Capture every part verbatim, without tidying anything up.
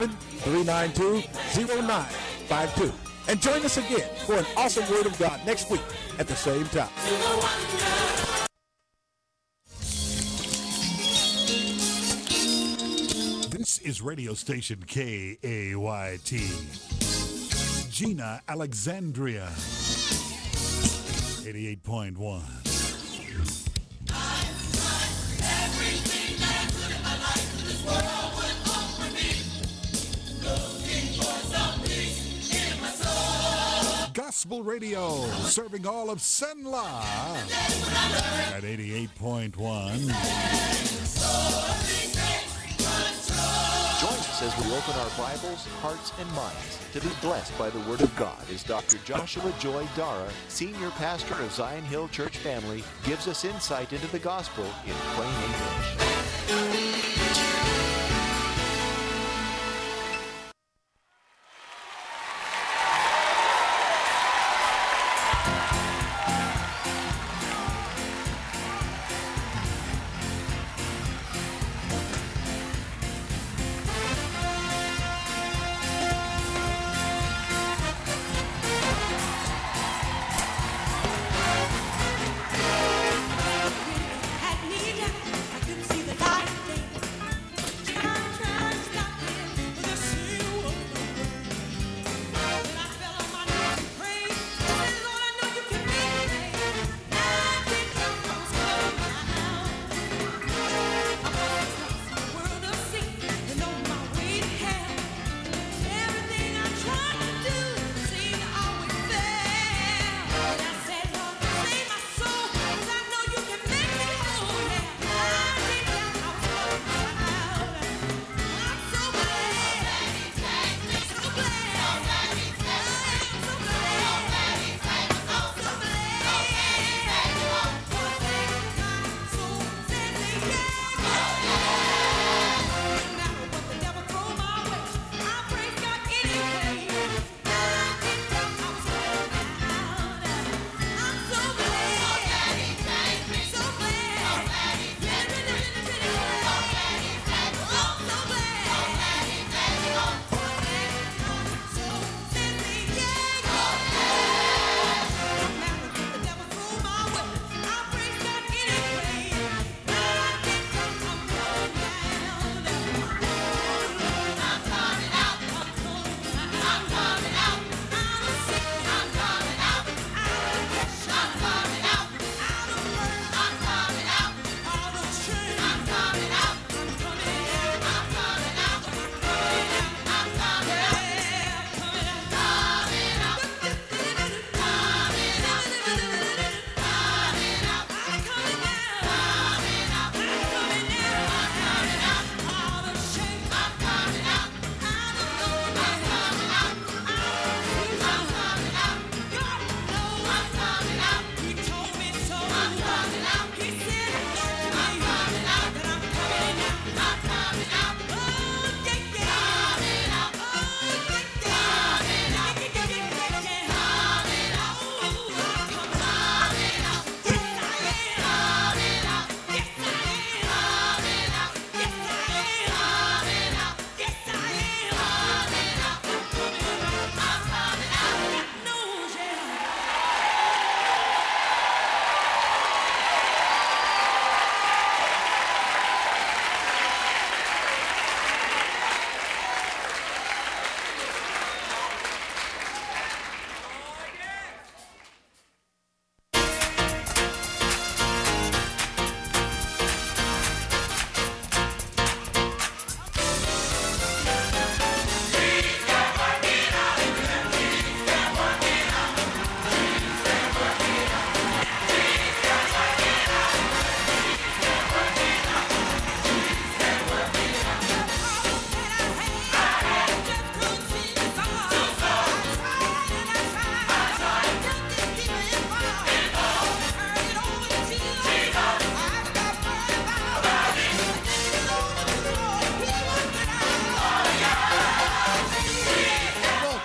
three nine two, zero nine five two. And join us again for an awesome Word of God next week at the same time. This is radio station K A Y T. Gina, Alexandria. eighty-eight point one. Gospel Radio, serving all of Senla at eighty-eight point one. Join us as we open our Bibles, hearts, and minds to be blessed by the Word of God as Doctor Joshua Joy Dara, Senior Pastor of Zion Hill Church Family, gives us insight into the Gospel in plain English. Had me down, I couldn't see the light.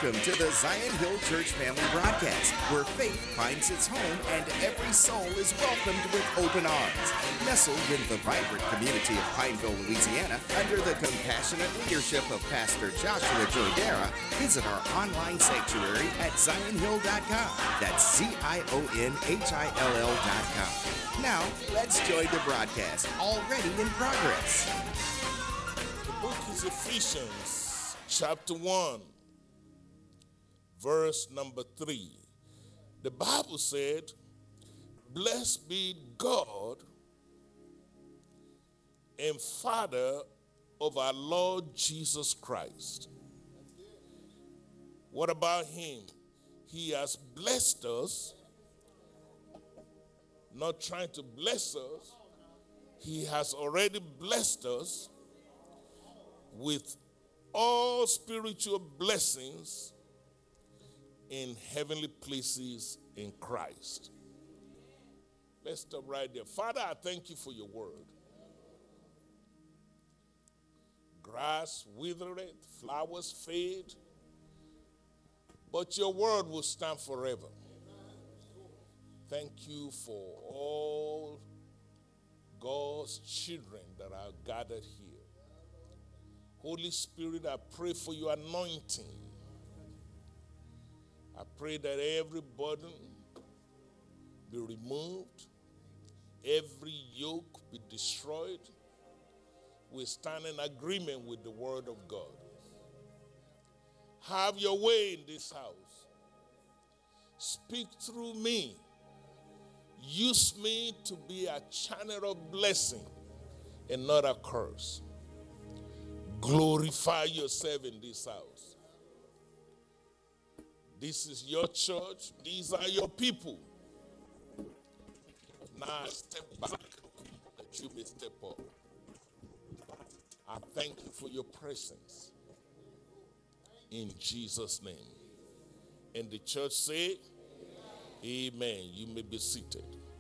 Welcome to the Zion Hill Church Family Broadcast, where faith finds its home and every soul is welcomed with open arms. Nestled in the vibrant community of Pineville, Louisiana, under the compassionate leadership of Pastor Joshua Jordera, visit our online sanctuary at zion hill dot com. That's Z I O N H I L L dot com. Now, let's join the broadcast, already in progress. The book is Ephesians, chapter one, verse number three. The Bible said, "Blessed be God and Father of our Lord Jesus Christ." What about him? He has blessed us, not trying to bless us. He has already blessed us with all spiritual blessings in heavenly places in Christ. Let's stop right there. Father, I thank you for your word. Grass withereth, flowers fade, but your word will stand forever. Thank you for all God's children that are gathered here. Holy Spirit, I pray for your anointing. I pray that every burden be removed, every yoke be destroyed. We stand in agreement with the word of God. Have your way in this house. Speak through me. Use me to be a channel of blessing and not a curse. Glorify yourself in this house. This is your church. These are your people. Now I step back that you may step up. I thank you for your presence. In Jesus' name. And the church say, Amen. Amen. You may be seated.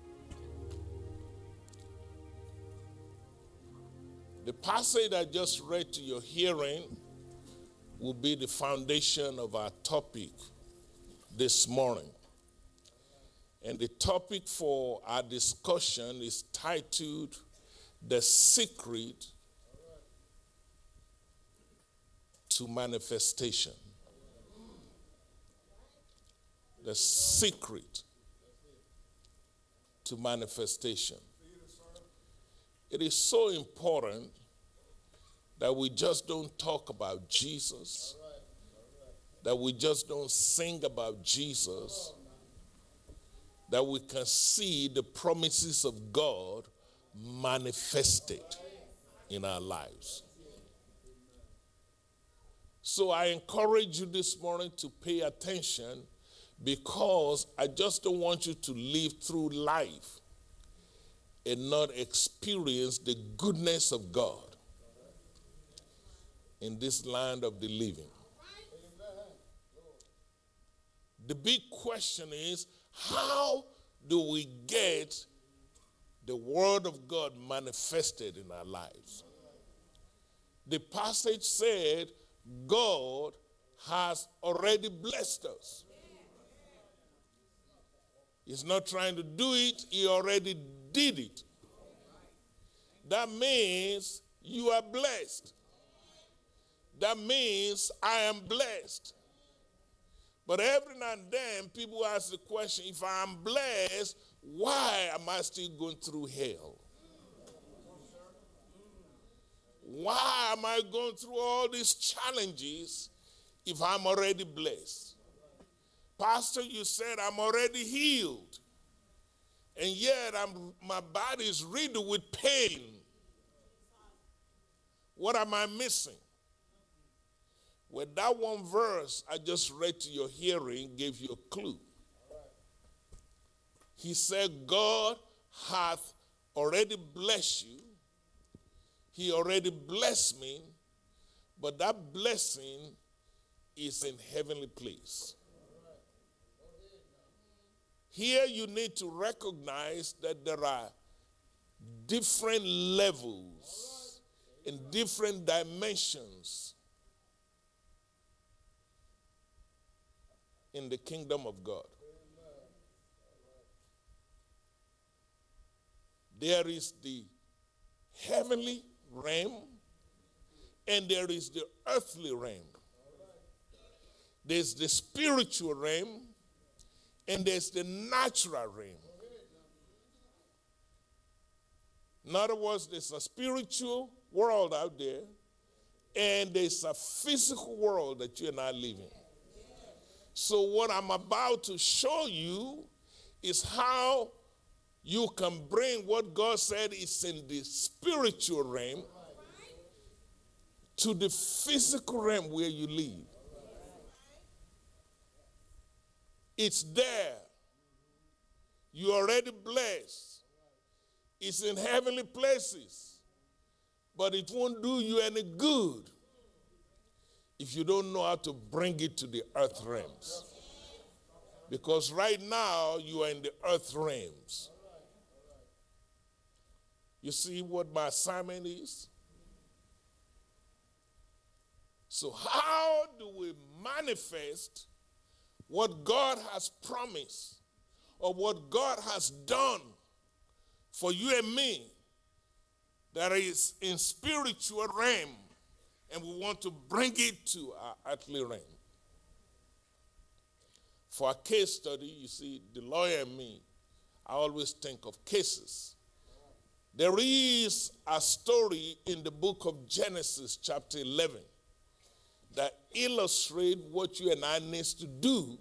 The passage I just read to your hearing will be the foundation of our topic this morning. And the topic for our discussion is titled, "The Secret to Manifestation." The secret to manifestation. It is so important that we just don't talk about Jesus, that we just don't sing about Jesus, that we can see the promises of God manifested in our lives. So I encourage you this morning to pay attention, because I just don't want you to live through life and not experience the goodness of God in this land of the living. The big question is, how do we get the word of God manifested in our lives? The passage said, God has already blessed us. He's not trying to do it, he already did it. That means you are blessed. That means I am blessed. But every now and then, people ask the question, if I'm blessed, why am I still going through hell? Why am I going through all these challenges if I'm already blessed? Pastor, you said I'm already healed, and yet I'm, my body is riddled with pain. What am I missing? Well, that one verse I just read to your hearing gave you a clue. He said, God hath already blessed you. He already blessed me, but that blessing is in heavenly place. Here you need to recognize that there are different levels and different dimensions in the kingdom of God. There is the heavenly realm and there is the earthly realm. There's the spiritual realm and there's the natural realm. In other words, there's a spiritual world out there and there's a physical world that you and I live in. So what I'm about to show you is how you can bring what God said is in the spiritual realm to the physical realm where you live. It's there. You're already blessed. It's in heavenly places. But it won't do you any good if you don't know how to bring it to the earth realms. Because right now you are in the earth realms. You see what my assignment is? So how do we manifest what God has promised or what God has done for you and me that is in spiritual realm, and we want to bring it to our earthly realm? For a case study, you see, the lawyer and me, I always think of cases. There is a story in the book of Genesis chapter eleven that illustrates what you and I need to do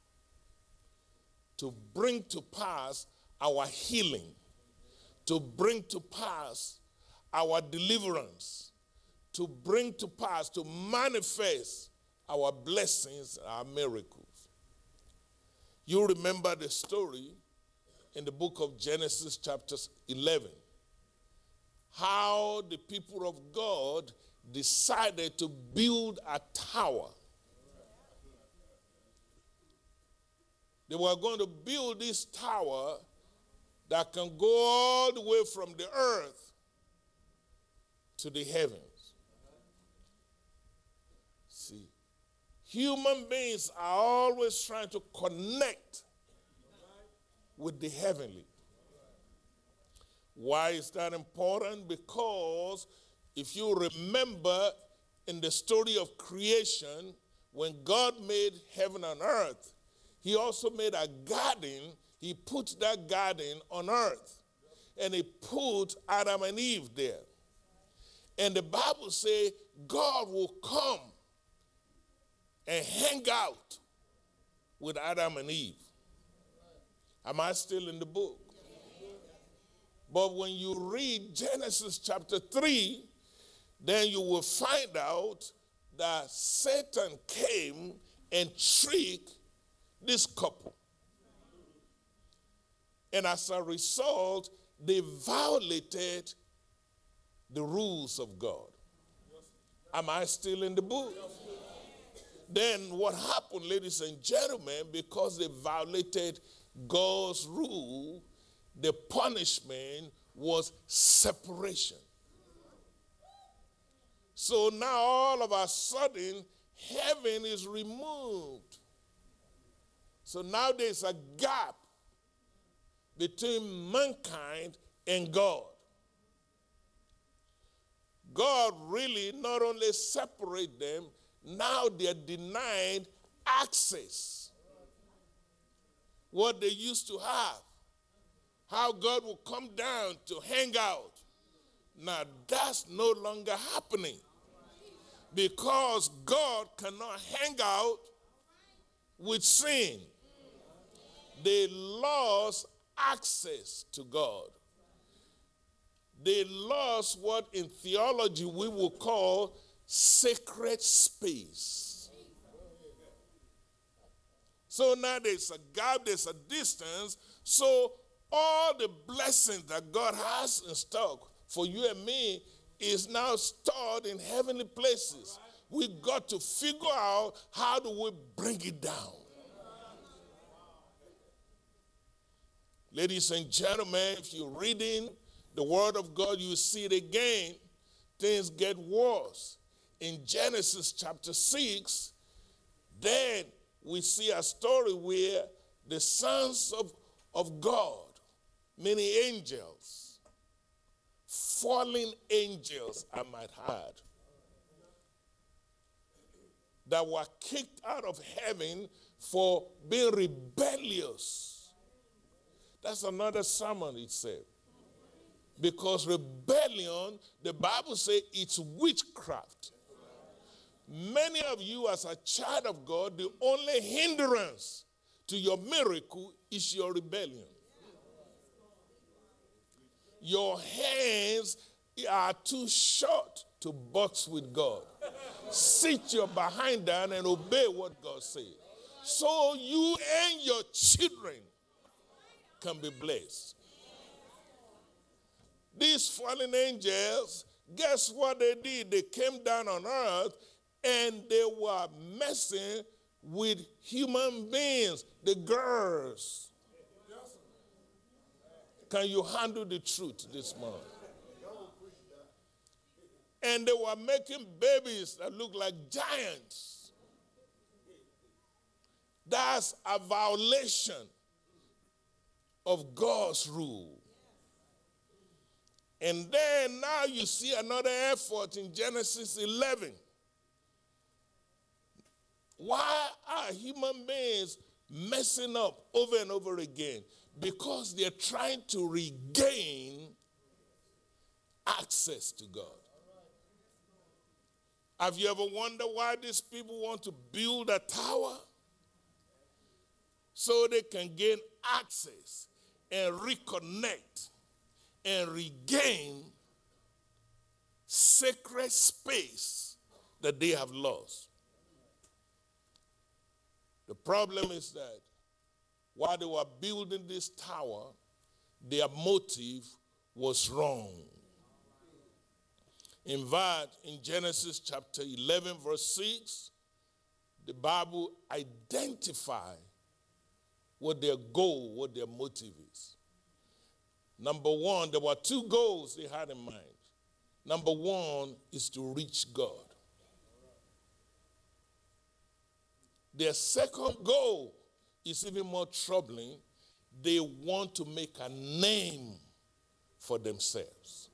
to bring to pass our healing, to bring to pass our deliverance, to bring to pass, to manifest our blessings, our miracles. You remember the story in the book of Genesis chapter eleven, how the people of God decided to build a tower. They were going to build this tower that can go all the way from the earth to the heavens. See, human beings are always trying to connect with the heavenly. Why is that important? Because if you remember in the story of creation, when God made heaven and earth, he also made a garden. He put that garden on earth. And he put Adam and Eve there. And the Bible says God will come and hang out with Adam and Eve. Am I still in the book? But when you read Genesis chapter three, then you will find out that Satan came and tricked this couple. And as a result, they violated the rules of God. Am I still in the book? Then what happened, ladies and gentlemen, because they violated God's rule, the punishment was separation. So now all of a sudden, heaven is removed. So now there's a gap between mankind and God. God really not only separated them, now they're denied access. What they used to have. How God will come down to hang out. Now that's no longer happening. Because God cannot hang out with sin. They lost access to God. They lost what in theology we will call sacred space. So now there's a gap, there's a distance. So all the blessings that God has in stock for you and me is now stored in heavenly places. We got to figure out how do we bring it down. Ladies and gentlemen, if you're reading the Word of God, you see it again. Things get worse. In Genesis chapter six, then we see a story where the sons of, of God, many angels, fallen angels, I might add, that were kicked out of heaven for being rebellious. That's another sermon, it said. Because rebellion, the Bible says it's witchcraft. Many of you as a child of God, the only hindrance to your miracle is your rebellion. Your hands are too short to box with God. Sit your behind down and obey what God says. So you and your children can be blessed. These fallen angels, guess what they did? They came down on earth and they were messing with human beings, the girls. Can you handle the truth this morning? And they were making babies that look like giants. That's a violation of God's rule. And then now you see another effort in Genesis eleven. Why are human beings messing up over and over again? Because they're trying to regain access to God. Have you ever wondered why these people want to build a tower? So they can gain access and reconnect and regain sacred space that they have lost. The problem is that while they were building this tower, their motive was wrong. In fact, in Genesis chapter eleven, verse six, the Bible identifies what their goal, what their motive is. Number one, there were two goals they had in mind. Number one is to reach God. Their second goal is even more troubling. They want to make a name for themselves.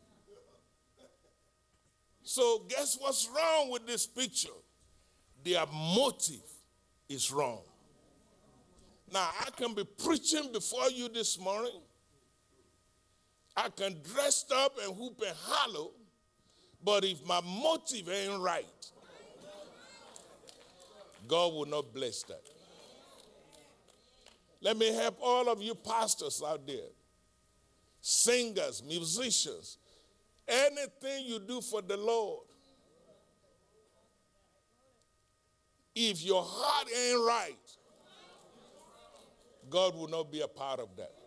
So guess what's wrong with this picture? Their motive is wrong. Now, I can be preaching before you this morning. I can dress up and hoop and holler, but if my motive ain't right, God will not bless that. Let me help all of you pastors out there, singers, musicians, anything you do for the Lord. If your heart ain't right, God will not be a part of that.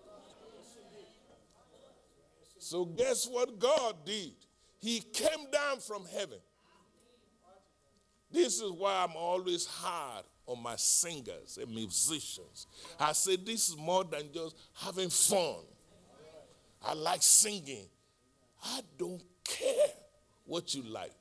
So guess what God did? He came down from heaven. This is why I'm always hard on my singers and musicians. I say this is more than just having fun. I like singing. I don't care what you like.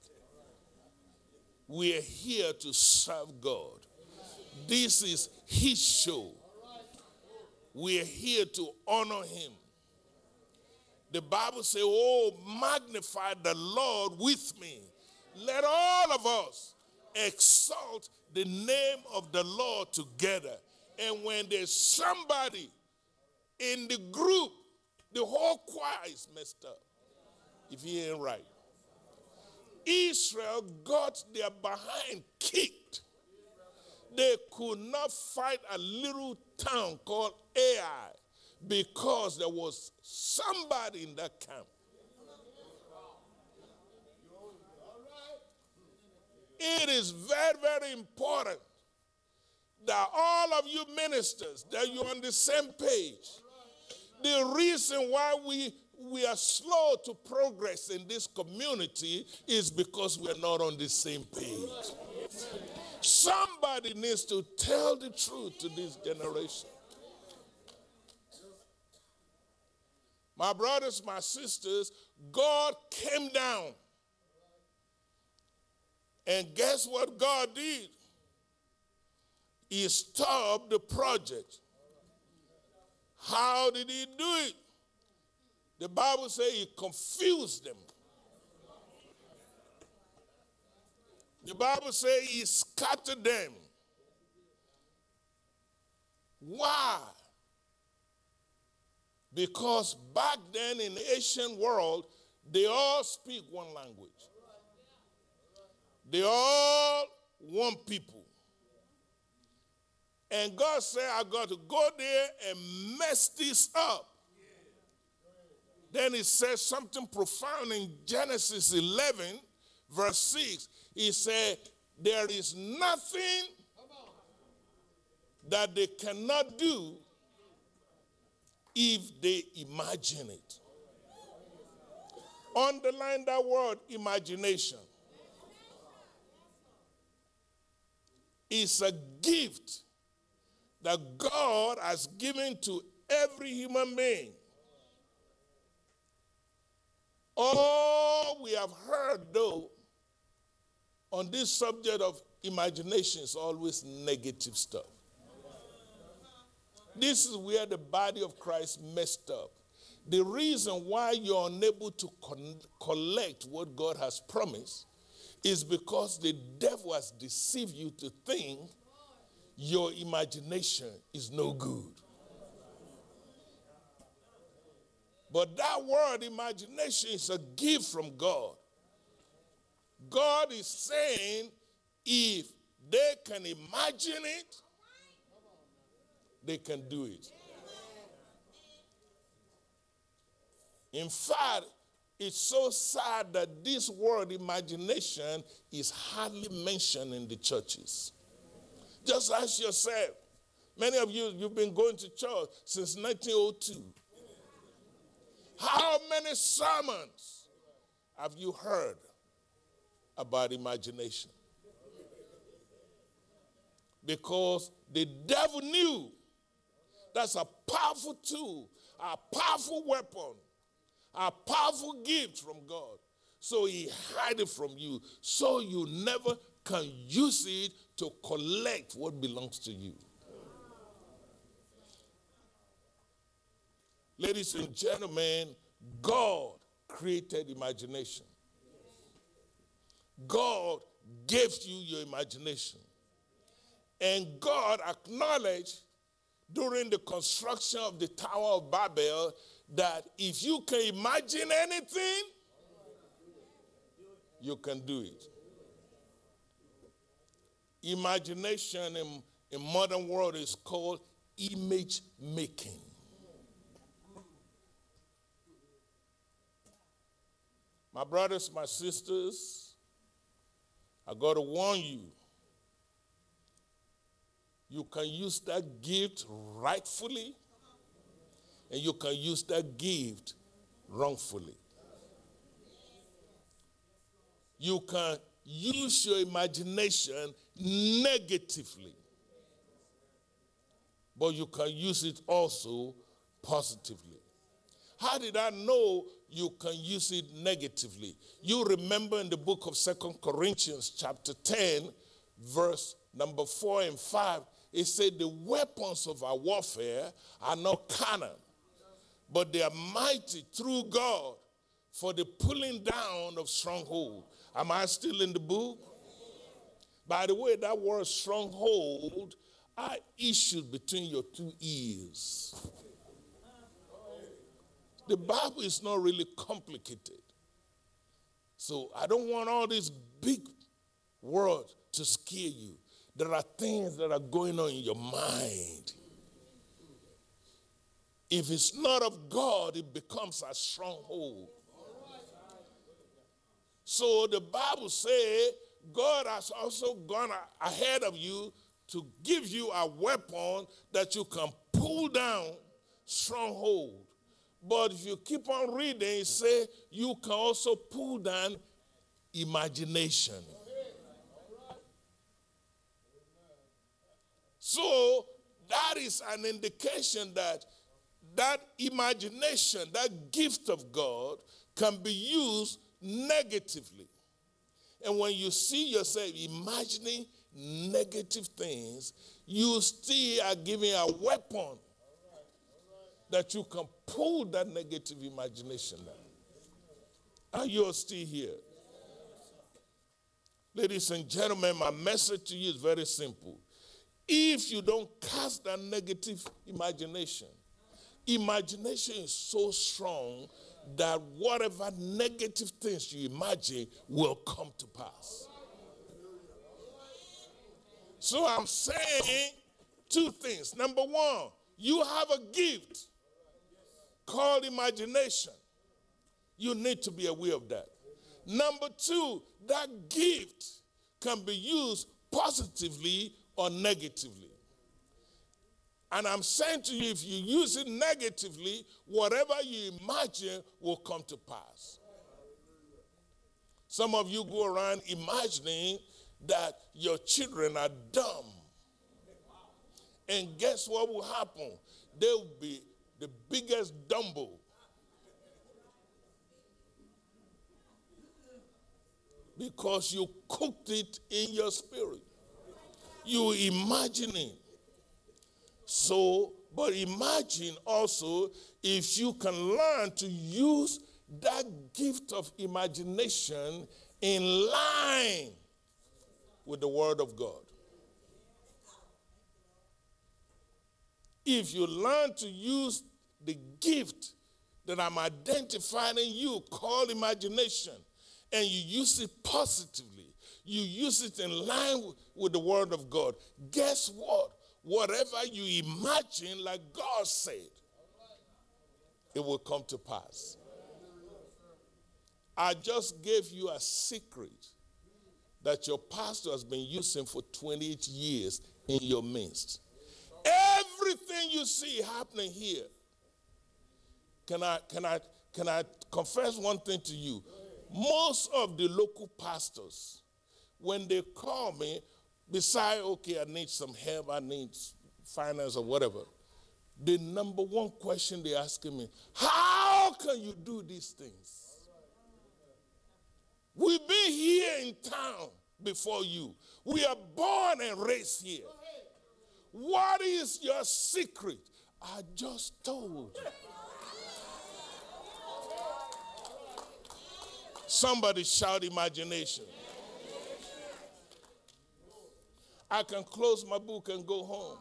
We're here to serve God. This is his show. We're here to honor him. The Bible says, oh, magnify the Lord with me. Let all of us exalt the name of the Lord together. And when there's somebody in the group, the whole choir is messed up if he ain't right. Israel got their behind kicked. They could not fight a little town called Ai because there was somebody in that camp. It is very, very important that all of you ministers, that you're on the same page. The reason why we, we are slow to progress in this community is because we're not on the same page. Somebody needs to tell the truth to this generation. My brothers, my sisters, God came down. And guess what God did? he stopped the project. How did he do it? The Bible says he confused them. The Bible says he scattered them. Why? Because back then in the ancient world, they all speak one language. They all one people. And God said, I got to go there and mess this up. Then he says something profound in Genesis eleven, verse six. He said, there is nothing that they cannot do if they imagine it. Underline that word, imagination. It's a gift that God has given to every human being. All we have heard, though, on this subject of imagination is always negative stuff. This is where the body of Christ messed up. The reason why you're unable to con- collect what God has promised is because the devil has deceived you to think your imagination is no good. But that word imagination is a gift from God. God is saying if they can imagine it, they can do it. In fact, it's so sad that this word imagination is hardly mentioned in the churches. Just ask yourself, many of you, you've been going to church since nineteen oh two. How many sermons have you heard about imagination? Because the devil knew that's a powerful tool, a powerful weapon, a powerful gift from God. So he hid it from you so you never can use it to collect what belongs to you. Ladies and gentlemen, God created imagination. God gave you your imagination. And God acknowledged during the construction of the Tower of Babel that if you can imagine anything, you can do it. Imagination in, in modern world is called image making. My brothers, my sisters, I got to warn you. You can use that gift rightfully, and you can use that gift wrongfully. You can use your imagination negatively, but you can use it also positively. How did I know you can use it negatively? You remember in the book of Second Corinthians chapter ten, verse number four and five, it said the weapons of our warfare are not carnal, but they are mighty through God for the pulling down of stronghold. Am I still in the book? By the way, that word stronghold are issued between your two ears. The Bible is not really complicated. So I don't want all these big words to scare you. There are things that are going on in your mind. If it's not of God, it becomes a stronghold. So the Bible says God has also gone ahead of you to give you a weapon that you can pull down stronghold. But if you keep on reading, it says you can also pull down imagination. So that is an indication that that imagination, that gift of God, can be used negatively. And when you see yourself imagining negative things, you still are giving a weapon that you can pull that negative imagination down. Are you still here? Ladies and gentlemen, my message to you is very simple. If you don't cast that negative imagination, imagination is so strong that whatever negative things you imagine will come to pass. So I'm saying two things. Number one, you have a gift called imagination. You need to be aware of that. Number two, that gift can be used positively or negatively. And I'm saying to you, if you use it negatively, whatever you imagine will come to pass. Some of you go around imagining that your children are dumb. And guess what will happen? They'll be the biggest dumbo. Because you cooked it in your spirit. You imagine it. So, but imagine also if you can learn to use that gift of imagination in line with the Word of God. If you learn to use the gift that I'm identifying in you called imagination, and you use it positively, you use it in line with the Word of God, guess what? Whatever you imagine, like God said, it will come to pass. I just gave you a secret that your pastor has been using for twenty-eight years in your midst. Everything you see happening here, can I, can I, can I confess one thing to you? Most of the local pastors, when they call me, besides, okay, I need some help, I need finance or whatever, the number one question they're asking me, how can you do these things? We've been here in town before you. We are born and raised here. What is your secret? I just told you. Somebody shout imagination. I can close my book and go home.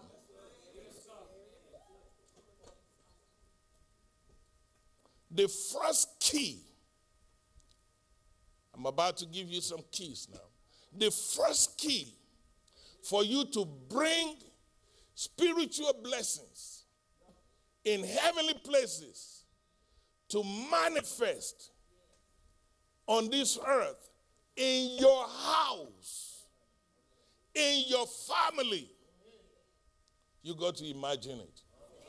The first key, I'm about to give you some keys now. The first key for you to bring spiritual blessings in heavenly places to manifest on this earth, in your house, in your family, you got to imagine it.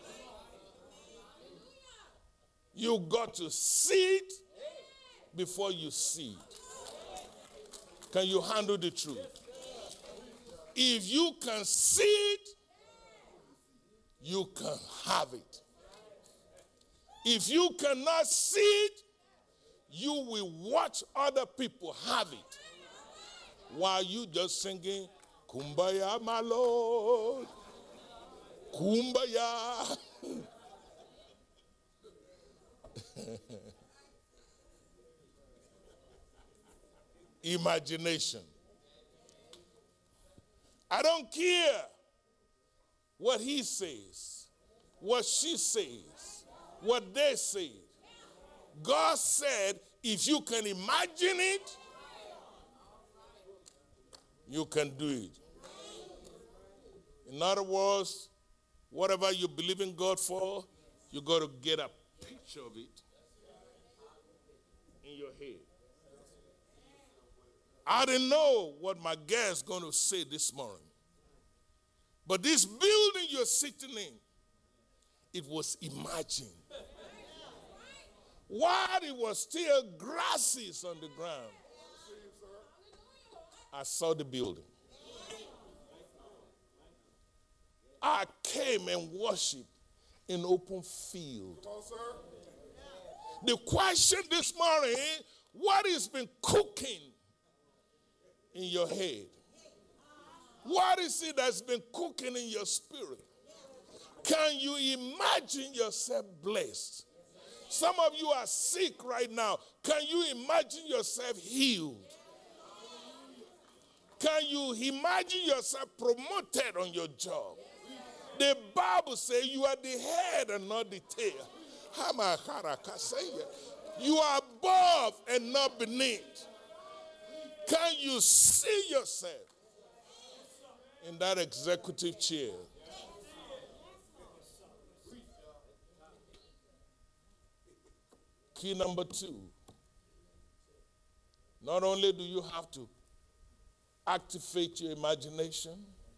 You got to see it before you see it. Can you handle the truth? If you can see it, you can have it. If you cannot see it, you will watch other people have it while you just singing, Kumbaya, my Lord, Kumbaya. Imagination. I don't care what he says, what she says, what they say. God said, if you can imagine it, you can do it. In other words, whatever you believe in God for, you got to get a picture of it in your head. I didn't know what my guest is going to say this morning. But this building you're sitting in, it was imagined. While it was still grasses on the ground, I saw the building. I came and worshiped in open field. The question this morning, what has been cooking in your head? What is it that's been cooking in your spirit? Can you imagine yourself blessed? Some of you are sick right now. Can you imagine yourself healed? Can you imagine yourself promoted on your job? The Bible says you are the head and not the tail. You are above and not beneath. Can you see yourself in that executive chair? Key number two. Not only do you have to activate your imagination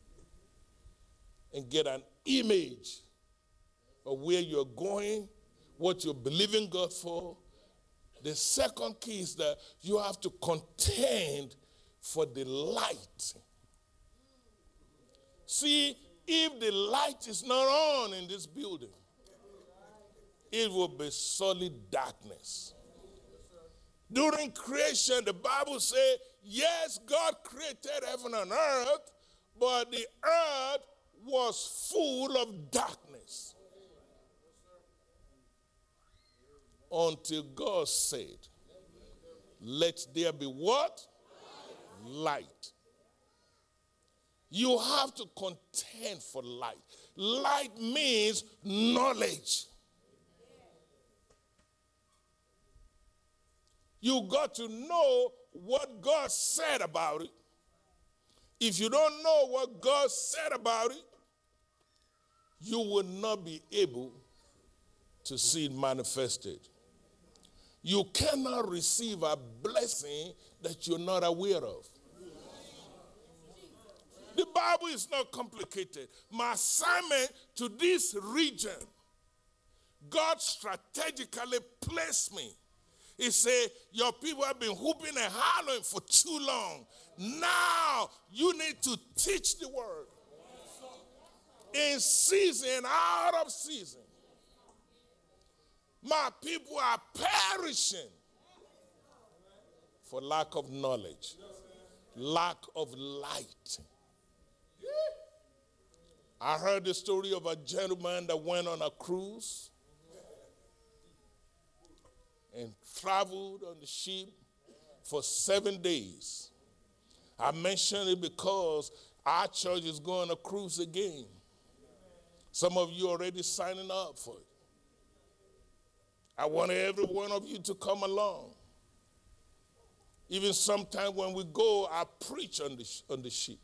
and get an image of where you're going, what you're believing God for, the second key is that you have to contend for the light. See, if the light is not on in this building, it will be solid darkness. During creation, the Bible says, yes, God created heaven and earth, but the earth was full of darkness. Until God said, let there be what? Light. You have to contend for light. Light means knowledge. You got to know what God said about it. If you don't know what God said about it, you will not be able to see it manifested. You cannot receive a blessing that you're not aware of. The Bible is not complicated. My assignment to this region, God strategically placed me. He said, your people have been whooping and hollering for too long. Now you need to teach the word. In season, out of season. My people are perishing for lack of knowledge, lack of light. I heard the story of a gentleman that went on a cruise and traveled on the ship for seven days. I mention it because our church is going on a cruise again. Some of you are already signing up for it. I want every one of you to come along. Even sometime when we go, I preach on the, on the ship.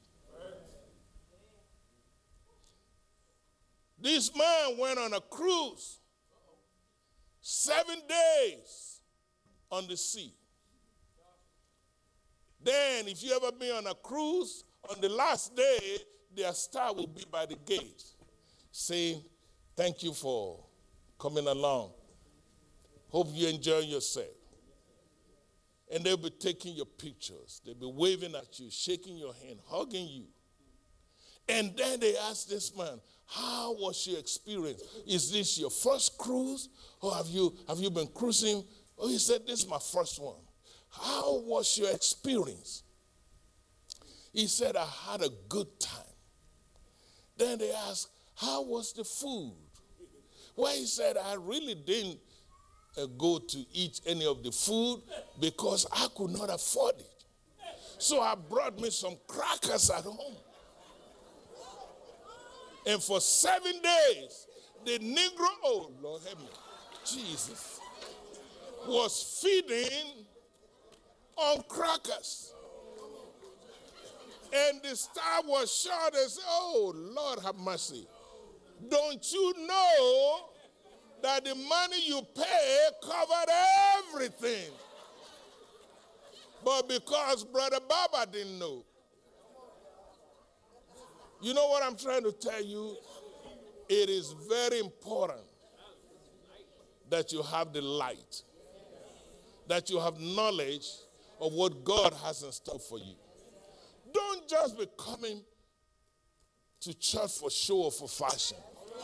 This man went on a cruise. Seven days on the sea. Then, if you ever been on a cruise, on the last day, their star will be by the gate, saying, thank you for coming along. Hope you enjoy yourself. And they'll be taking your pictures. They'll be waving at you, shaking your hand, hugging you. And then they ask this man, how was your experience? Is this your first cruise? Or have you, have you been cruising? Oh, he said, this is my first one. How was your experience? He said, I had a good time. Then they asked, how was the food? Well, he said, I really didn't uh, go to eat any of the food because I could not afford it. So I brought me some crackers at home. And for seven days, the Negro, oh Lord help me, Jesus, was feeding on crackers. And the star was short and said, oh Lord have mercy. Don't you know that the money you pay covered everything? But because Brother Baba didn't know. You know what I'm trying to tell you? It is very important that you have the light, that you have knowledge of what God has in store for you. Don't just be coming to church for show or for fashion.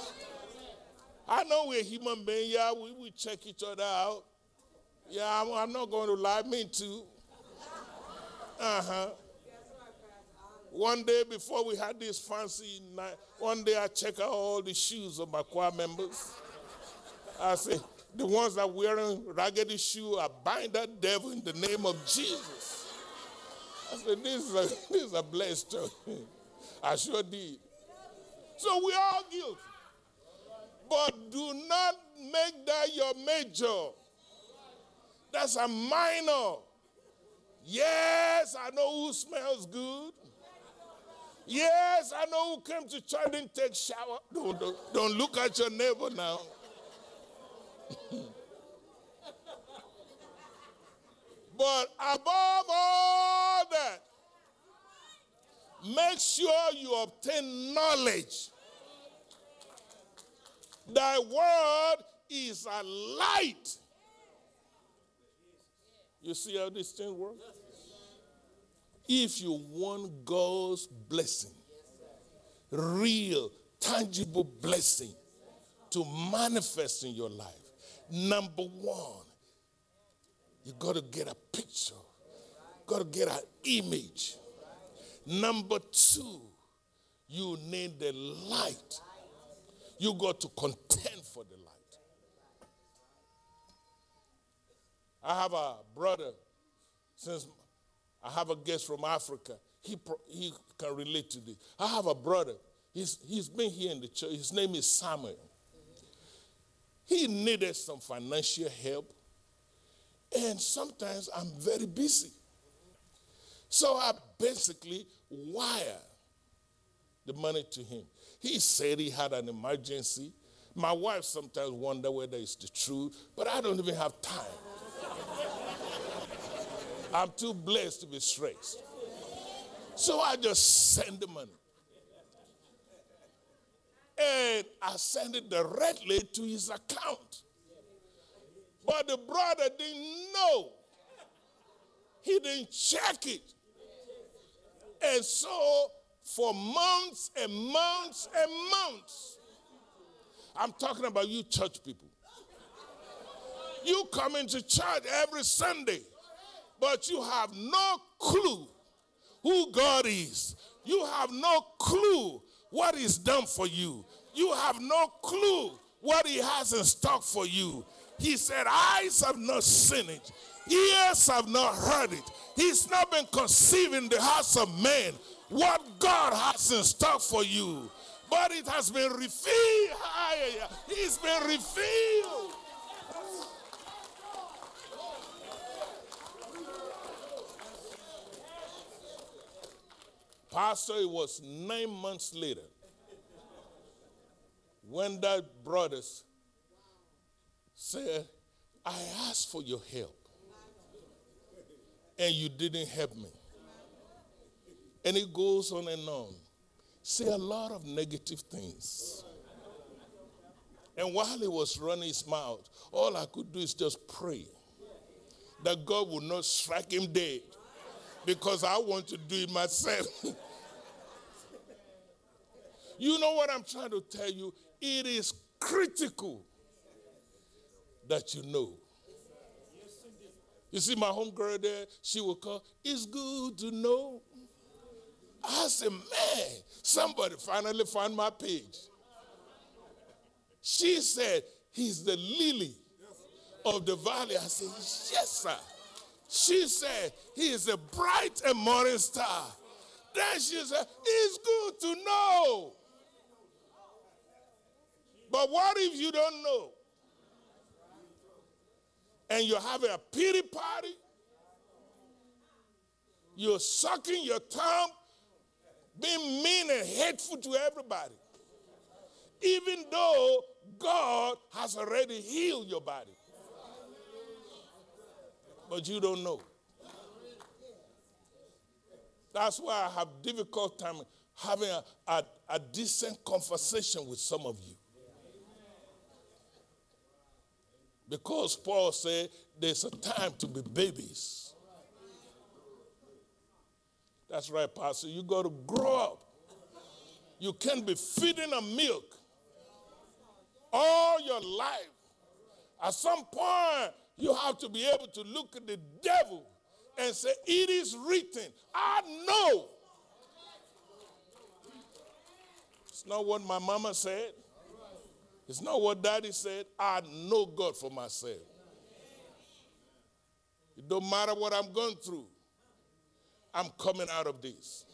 I know we're human beings. Yeah, we, we check each other out. Yeah, I'm, I'm not going to lie. Me too. Uh-huh. One day before we had this fancy night, one day I check out all the shoes of my choir members. I say, the ones that wearing raggedy shoe, I bind that devil in the name of Jesus. I said, this is a, this is a blessed church. I sure did. So we all guilty. But do not make that your major. That's a minor. Yes, I know who smells good. Yes, I know who came to church and didn't take shower. Don't, don't, don't look at your neighbor now. But above all that, make sure you obtain knowledge. Thy word is a light. You see how this thing works? If you want God's blessing, real, tangible blessing to manifest in your life, number one, you got to get a picture. Got to get an image. Number two, you need the light. You got to contend for the light. I have a brother, since I have a guest from Africa, he, he can relate to this. I have a brother, he's, he's been here in the church, his name is Samuel. He needed some financial help, and sometimes I'm very busy. So I basically wire the money to him. He said he had an emergency. My wife sometimes wonders whether it's the truth, but I don't even have time. I'm too blessed to be stressed. So I just send the money. And I send it directly to his account. But the brother didn't know. He didn't check it. And so for months and months and months, I'm talking about you church people. You come into church every Sunday, but you have no clue who God is. You have no clue what he's done for you. You have no clue what he has in stock for you. He said, eyes have not seen it. Ears have not heard it. He's not been conceived in the hearts of men what God has in stock for you. But it has been revealed. It's been revealed. Pastor, it was nine months later when that brothers said, I asked for your help and you didn't help me. And it goes on and on. Say a lot of negative things. And while he was running his mouth, all I could do is just pray that God would not strike him dead, because I want to do it myself. You know what I'm trying to tell you? It is critical that you know. You see my homegirl there, she will call, it's good to know. I said, man, somebody finally found my page. She said, he's the lily of the valley. I said, yes, sir. She said, he is a bright and morning star. Then she said, it's good to know. But what if you don't know? And you're having a pity party? You're sucking your thumb, being mean and hateful to everybody, even though God has already healed your body. But you don't know. That's why I have difficult time having a, a, a decent conversation with some of you. Because Paul said there's a time to be babies. That's right, Pastor. You got to grow up. You can't be feeding on milk all your life. At some point, you have to be able to look at the devil and say, it is written. I know It's not what my mama said. It's not what daddy said. I know God for myself. It don't matter what I'm going through. I'm coming out of this.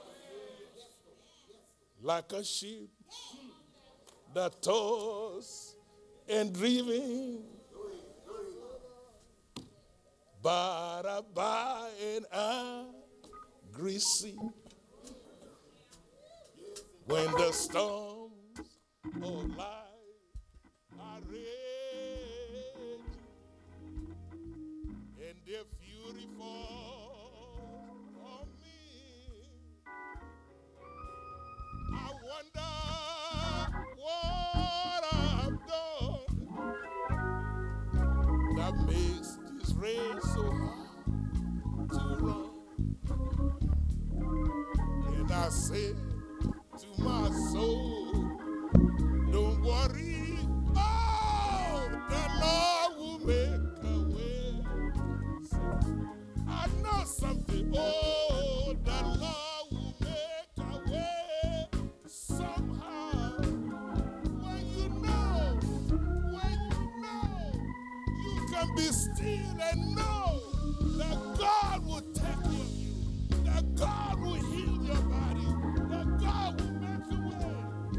Like a sheep that tossed and driven by a by an angry sea. When the storms of life are raging and their fury falls on me, I wonder what I've done that makes this race so hard to run. And I said to my soul, don't worry, oh, the Lord will make a way. I know something, oh, the Lord will make a way somehow. When you know, when you know, you can be still and know that God will take care of you, that God will heal your body, that God will make a way.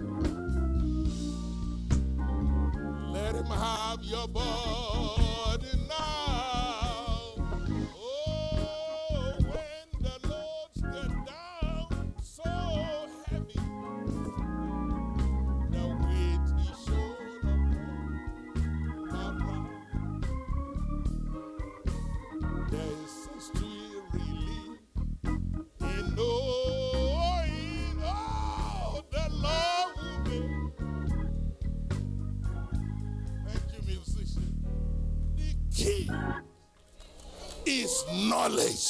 Let him have your body now. Oh, when the loads get down so heavy, the weight is shown upon our brow. There is a sweet relief in knowing, oh, the Lord will make. Thank you, musician. The key is knowledge.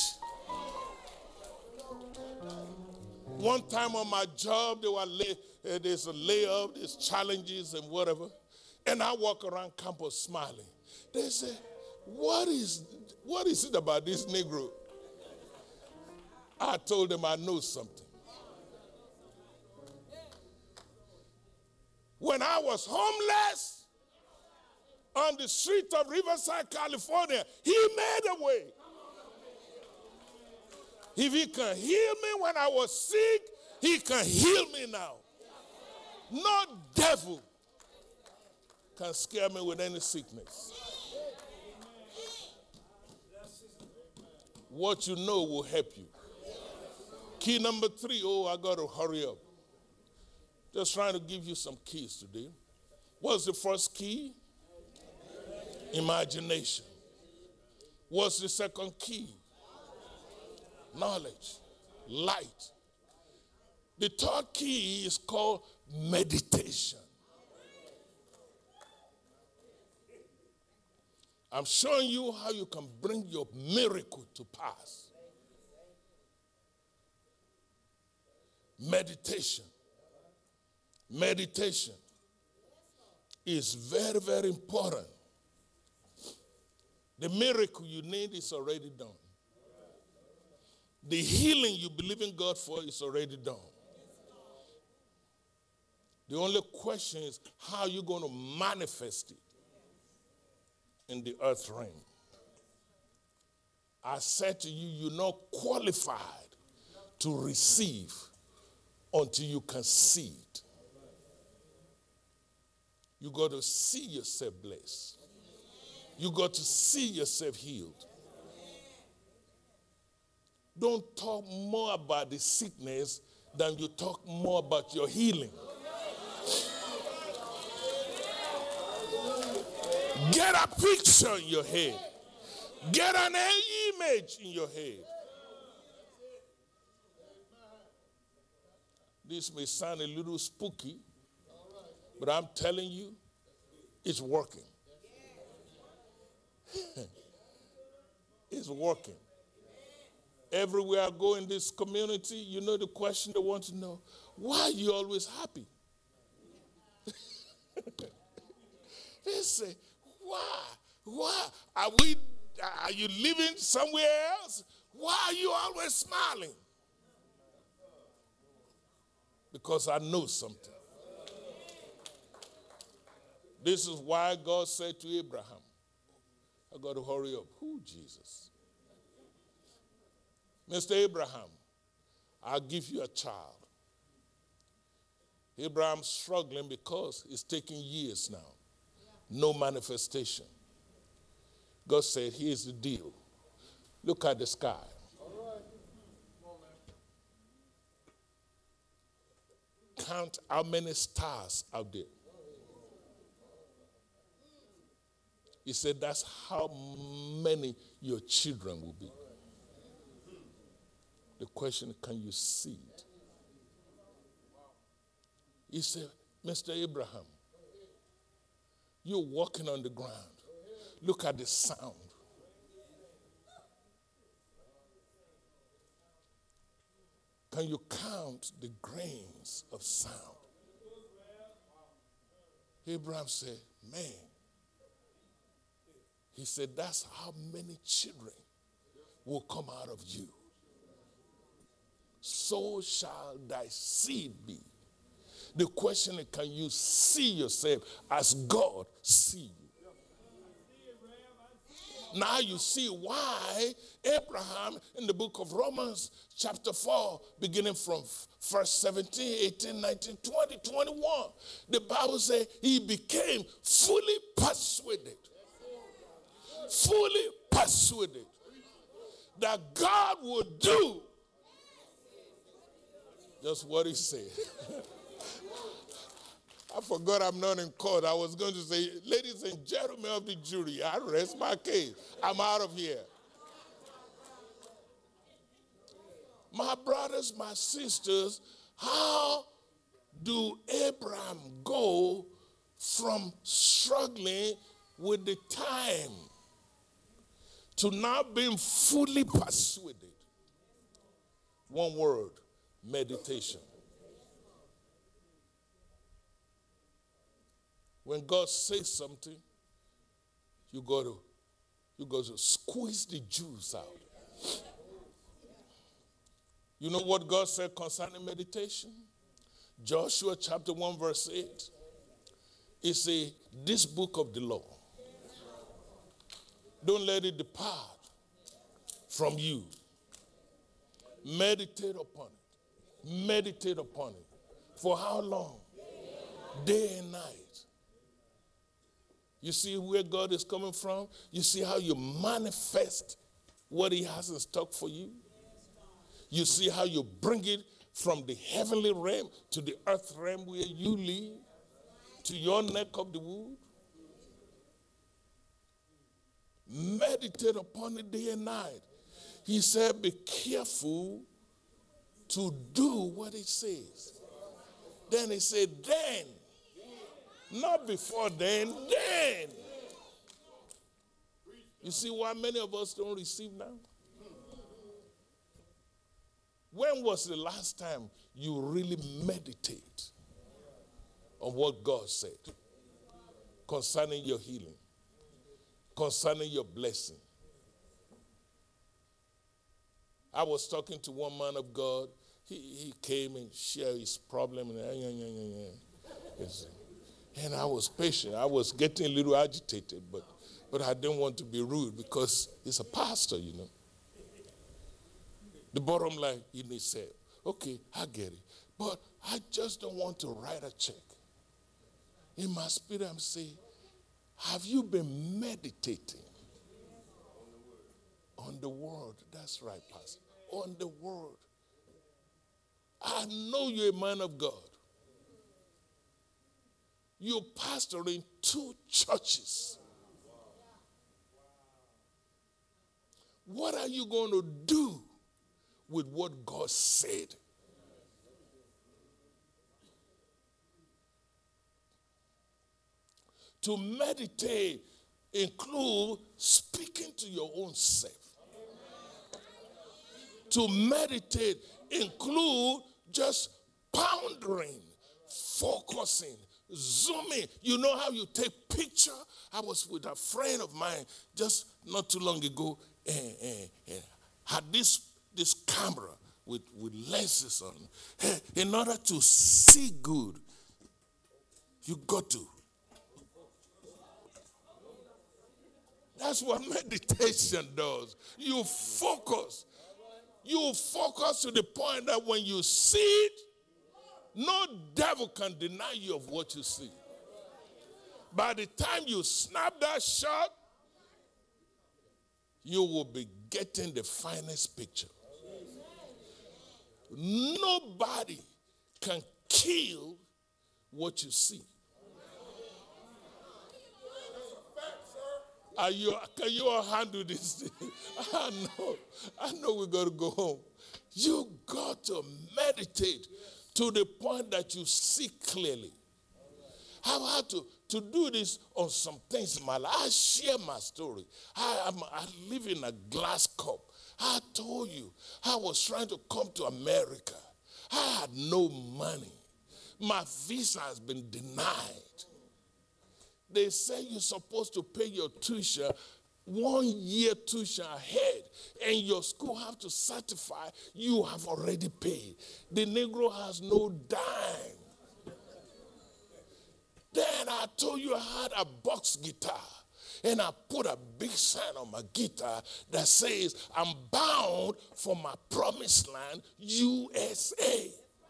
One time on my job, there were lay, uh, there's a layoff, there's challenges and whatever, and I walk around campus smiling. They say, what is, what is it about this Negro? I told them I know something. When I was homeless on the street of Riverside, California, he made a way. If he can heal me when I was sick, he can heal me now. No devil can scare me with any sickness. What you know will help you. Key number three, oh, I got to hurry up. Just trying to give you some keys today. What's the first key? Imagination. What's the second key? Knowledge. Light. The third key is called meditation. I'm showing you how you can bring your miracle to pass. Meditation. Meditation is very, very important. The miracle you need is already done. The healing you believe in God for is already done. The only question is how you're going to manifest it in the earth realm. I said to you, you're not qualified to receive until you can see it. You got to see yourself blessed. You got to see yourself healed. Don't talk more about the sickness than you talk more about your healing. Get a picture in your head. Get an image in your head. This may sound a little spooky, but I'm telling you, it's working. It's working. Everywhere I go in this community, you know the question they want to know, why are you always happy? They say, why? Why? Are we, are you living somewhere else? Why are you always smiling? Because I know something. This is why God said to Abraham, I got to hurry up. Who, Jesus? Mister Abraham, I'll give you a child. Abraham's struggling because it's taking years now. No manifestation. God said, here's the deal. Look at the sky. Count how many stars out there. He said, that's how many your children will be. The question, can you see it? He said, Mister Abraham, you're walking on the ground. Look at the sound. Can you count the grains of sound? Abraham said, man. He said, that's how many children will come out of you. So shall thy seed be. The question is, can you see yourself as God see you? Now you see why Abraham in the book of Romans chapter four, beginning from verse seventeen, eighteen, nineteen, twenty, twenty-one, the Bible says he became fully persuaded. Fully persuaded that God would do just what he said. I forgot I'm not in court. I was going to say, ladies and gentlemen of the jury, I rest my case. I'm out of here. My brothers, my sisters, how do Abraham go from struggling with the time to now being fully persuaded? One word, meditation. When God says something, you got to you got to squeeze the juice out. You know what God said concerning meditation? Joshua chapter one verse eight. He said, this book of the law, don't let it depart from you. Meditate upon it. Meditate upon it. For how long? Day and night. You see where God is coming from? You see how you manifest what he has in stock for you? You see how you bring it from the heavenly realm to the earth realm where you live, to your neck of the wood? Meditate upon it day and night. He said, be careful to do what it says. Then he said, then. Not before then, then. You see why many of us don't receive now? When was the last time you really meditate on what God said concerning your healing, concerning your blessing? I was talking to one man of God. He, he came and shared his problem. And, yeah, yeah, yeah, yeah. And I was patient. I was getting a little agitated, but, but I didn't want to be rude because he's a pastor, you know. The bottom line, he said, okay, I get it. But I just don't want to write a check. In my spirit, I'm saying, have you been meditating on the word? That's right, Pastor. On the word. I know you're a man of God. You're pastoring two churches. What are you going to do with what God said? To meditate include speaking to your own self. To meditate include just pondering, focusing, zooming. You know how you take picture? I was with a friend of mine just not too long ago and, and, and had this, this camera with, with lenses on. In order to see good, you got to That's what meditation does. You focus. You focus to the point that when you see it, no devil can deny you of what you see. By the time you snap that shot, you will be getting the finest picture. Nobody can kill what you see. Are you, can you all handle this? I know. I know we got to go home. You got to meditate to the point that you see clearly. I've had to, to do this on some things in my life. I share my story. I, I'm, I live in a glass cup. I told you, I was trying to come to America. I had no money. My visa has been denied. They say you're supposed to pay your tuition one year tuition ahead, and your school have to certify you have already paid. The Negro has no dime. Then I told you I had a box guitar, and I put a big sign on my guitar that says, I'm bound for my promised land, U S A.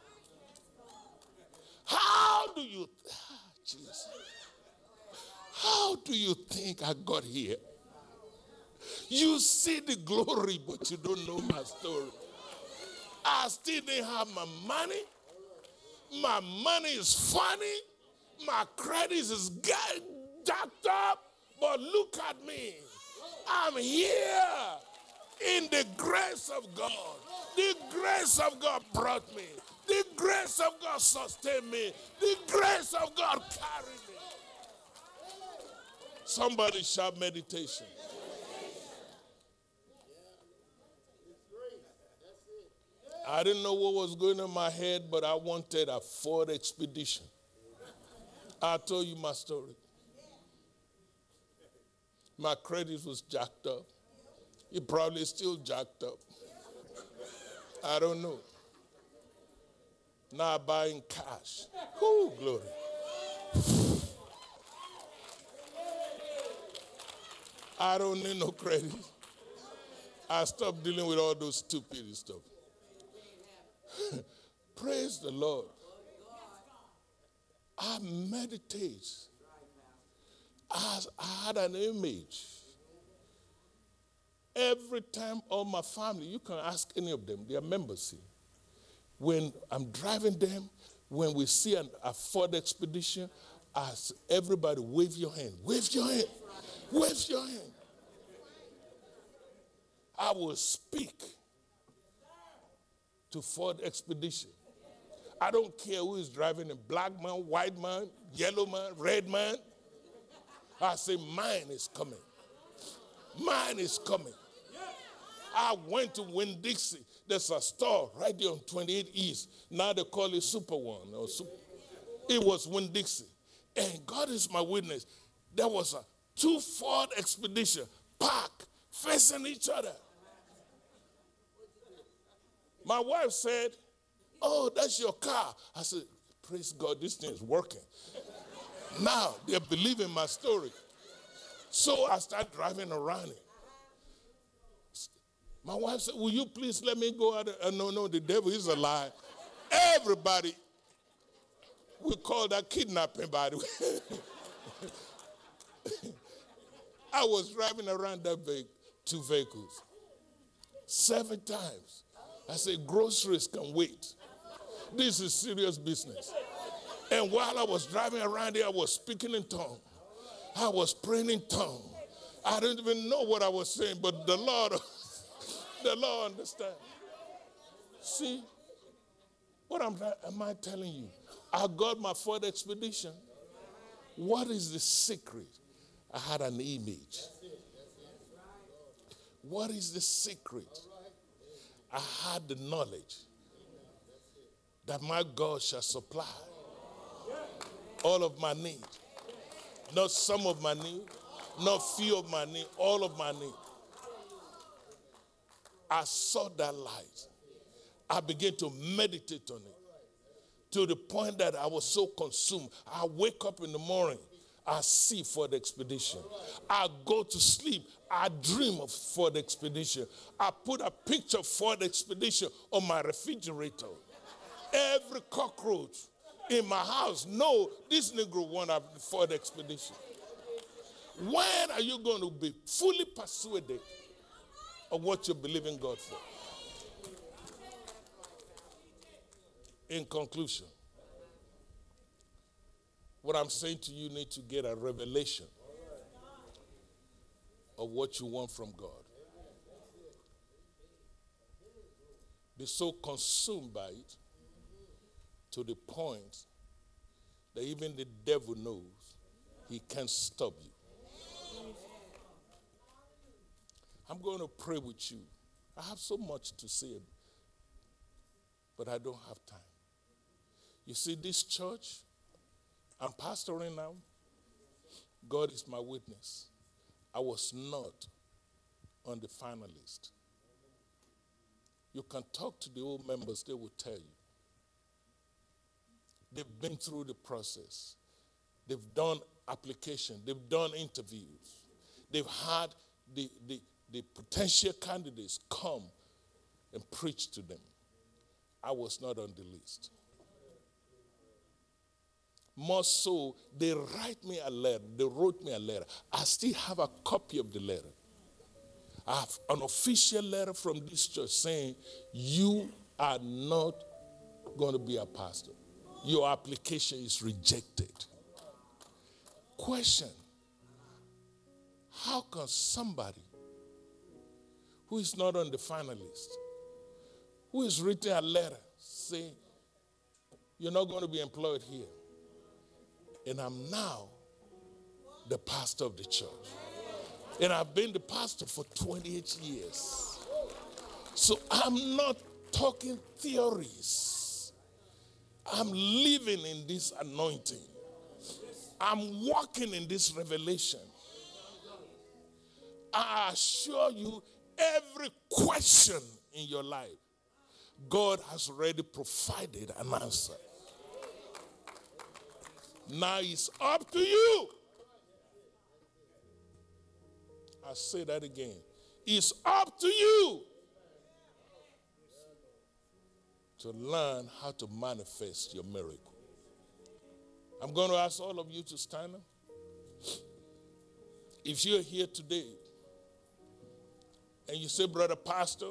How do you, ah, Jesus. How do you think I got here? You see the glory, but you don't know my story. I still didn't have my money. My money is funny. My credit is jacked up. But look at me. I'm here in the grace of God. The grace of God brought me. The grace of God sustained me. The grace of God carried me. Somebody shout meditation. I didn't know what was going on in my head, but I wanted a Ford Expedition. I told you my story. My credit was jacked up. It probably is still jacked up. I don't know. Now I'm buying cash. Whoo, glory. I don't need no credit. I stopped dealing with all those stupid stuff. Praise the Lord. I meditate. I, I had an image. Every time all my family, you can ask any of them, they are members here. When I'm driving them, when we see an, a Ford Expedition, I say, everybody wave your hand. Wave your hand. Wave your hand. I will speak to Ford Expedition. I don't care who is driving, a black man, white man, yellow man, red man. I say, mine is coming. Mine is coming. I went to Winn-Dixie. There's a store right there on twenty-eight East. Now they call it Super One. Or Super. It was Winn-Dixie. And God is my witness. There was a two Ford Expedition parked facing each other. My wife said, oh, that's your car. I said, praise God, this thing is working. Now they're believing my story. So I started driving around it. My wife said, will you please let me go out? Uh, no, no, the devil is a lie. Everybody, we call that kidnapping, by the way. I was driving around that vehicle, two vehicles, seven times. I said, groceries can wait. This is serious business. And while I was driving around there, I was speaking in tongues. I was praying in tongues. I didn't even know what I was saying, but the Lord, the Lord understands. See, what am I, am I telling you? I got my Ford Expedition. What is the secret? I had an image. What is the secret? I had the knowledge that my God shall supply all of my needs. Not some of my needs, not few of my needs, all of my needs. I saw that light. I began to meditate on it to the point that I was so consumed. I wake up in the morning. I see for the expedition. I go to sleep, I dream of for the expedition. I put a picture for the expedition on my refrigerator. Every cockroach in my house know this Negro won for the expedition. When are you going to be fully persuaded of what you believe in God for? In conclusion, what I'm saying to you, you need to get a revelation of what you want from God. Be so consumed by it to the point that even the devil knows he can't stop you. I'm going to pray with you. I have so much to say, but I don't have time. You see, this church I'm pastoring now, God is my witness. I was not on the final list. You can talk to the old members, they will tell you. They've been through the process. They've done application. They've done interviews. They've had the, the, the potential candidates come and preach to them. I was not on the list. More so, they write me a letter. They wrote me a letter. I still have a copy of the letter. I have an official letter from this church saying, you are not going to be a pastor. Your application is rejected. Question, how can somebody who is not on the final list, who is written a letter saying, you're not going to be employed here, and I'm now the pastor of the church. And I've been the pastor for twenty-eight years. So I'm not talking theories. I'm living in this anointing. I'm walking in this revelation. I assure you, every question in your life, God has already provided an answer. Now it's up to you. I say that again. It's up to you to learn how to manifest your miracle. I'm going to ask all of you to stand up. If you're here today and you say, brother pastor,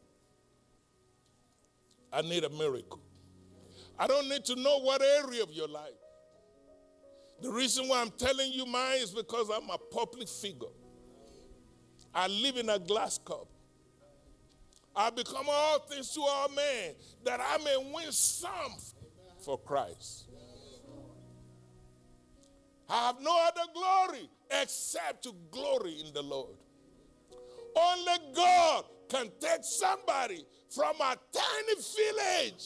I need a miracle. I don't need to know what area of your life. The reason why I'm telling you mine is because I'm a public figure. I live in a glass cup. I become all things to all men, that I may win some for Christ. I have no other glory except to glory in the Lord. Only God can take somebody from a tiny village.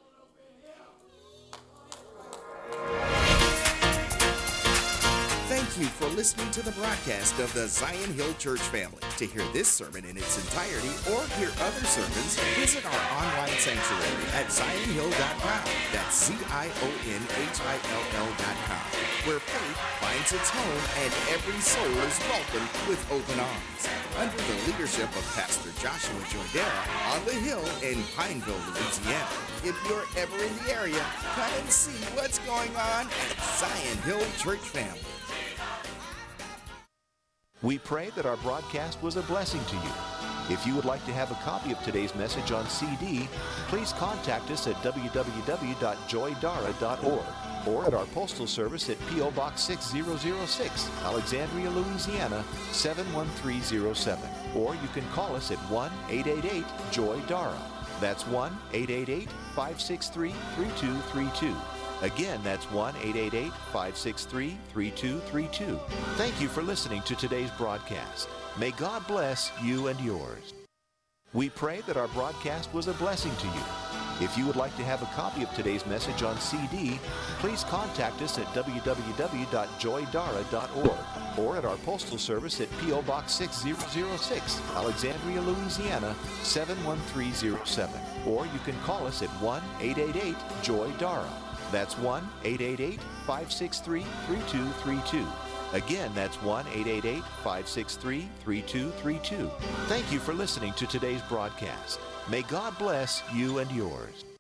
Thank you for listening to the broadcast of the Zion Hill Church family. To hear this sermon in its entirety or hear other sermons, visit our online sanctuary at zion hill dot com. That's Z I O N H I L L dot com, where faith finds its home and every soul is welcomed with open arms. Under the leadership of Pastor Joshua Joydera on the Hill in Pineville, Louisiana. If you're ever in the area, come and see what's going on at Zion Hill Church family. We pray that our broadcast was a blessing to you. If you would like to have a copy of today's message on C D, please contact us at w w w dot joy dara dot org or at our postal service at P O Box six thousand six, Alexandria, Louisiana seven one three zero seven. Or you can call us at one eight eight eight joy dara. That's one eight eight eight, five six three, three two three two. Again, that's one eight eight eight, five six three, three two three two. Thank you for listening to today's broadcast. May God bless you and yours. We pray that our broadcast was a blessing to you. If you would like to have a copy of today's message on C D, please contact us at w w w dot joy dara dot org or at our postal service at P O Box six thousand six, Alexandria, Louisiana seven one three zero seven. Or you can call us at one eight eight eight joy dara. That's one eight eight eight, five six three, three two three two. Again, that's one eight eight eight, five six three, three two three two. Thank you for listening to today's broadcast. May God bless you and yours.